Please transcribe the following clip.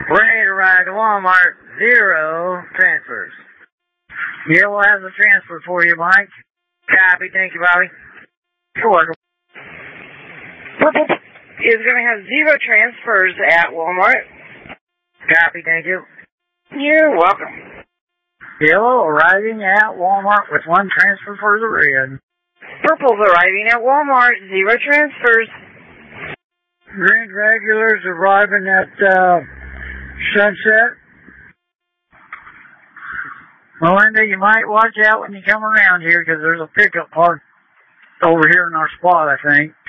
Ready to ride to Walmart, 0 transfers. Yellow has a transfer for you, Mike. Copy, thank you, Bobby. You're welcome. Purple is going to have 0 transfers at Walmart. Copy, thank you. You're welcome. Yellow arriving at Walmart with 1 transfer for the red. Purple's arriving at Walmart, 0 transfers. Green regulars arriving at Sunset. Melinda, you might watch out when you come around here because there's a pickup parked over here in our spot, I think.